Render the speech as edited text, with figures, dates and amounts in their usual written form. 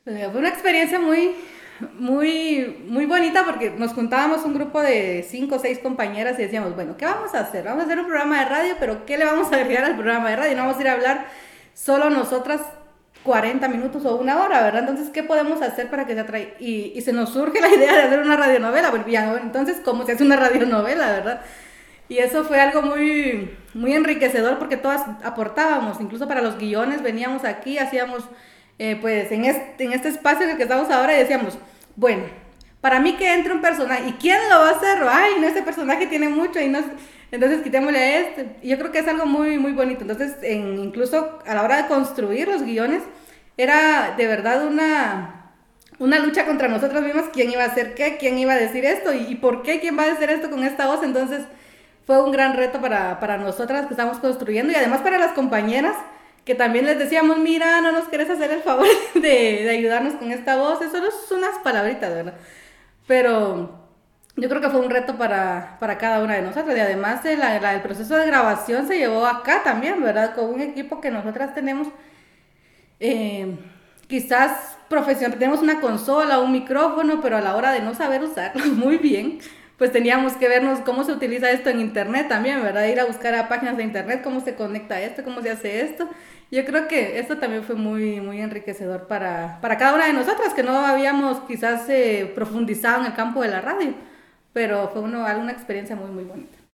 Fue una experiencia muy bonita porque nos juntábamos un grupo de 5 o 6 compañeras y decíamos, bueno, ¿qué vamos a hacer? Vamos a hacer un programa de radio, pero ¿qué le vamos a agregar al programa de radio? No vamos a ir a hablar solo nosotras 40 minutos o una hora, ¿verdad? Entonces, ¿qué podemos hacer para que se atraiga? Y se nos surge la idea de hacer una radionovela, bueno, entonces, ¿cómo se hace una radionovela, verdad? Y eso fue algo muy enriquecedor porque todas aportábamos, incluso para los guiones veníamos aquí, hacíamos pues en este espacio en el que estamos ahora y decíamos, bueno, para mí que entre un personaje, ¿y quién lo va a hacer? Ay, no, este personaje tiene mucho y no, entonces quitémosle a este. Y yo creo que es algo muy bonito. Entonces, incluso a la hora de construir los guiones, era de verdad una lucha contra nosotros mismos, quién iba a hacer qué, quién iba a decir esto y por qué, quién va a decir esto con esta voz. Entonces fue un gran reto para nosotras que estamos construyendo y además para las compañeras que también les decíamos, mira, no nos querés hacer el favor de ayudarnos con esta voz, eso solo es unas palabritas, ¿verdad? Pero yo creo que fue un reto para cada una de nosotras y además el proceso de grabación se llevó acá también, ¿verdad? Con un equipo que nosotras tenemos eh, quizás profesional, tenemos una consola, un micrófono, pero a la hora de no saber usarlo muy bien, pues teníamos que vernos cómo se utiliza esto en internet también, ¿verdad? Ir a buscar a páginas de internet cómo se conecta esto, cómo se hace esto. Yo creo que esto también fue muy enriquecedor para cada una de nosotras, que no habíamos quizás profundizado en el campo de la radio, pero fue una experiencia muy bonita.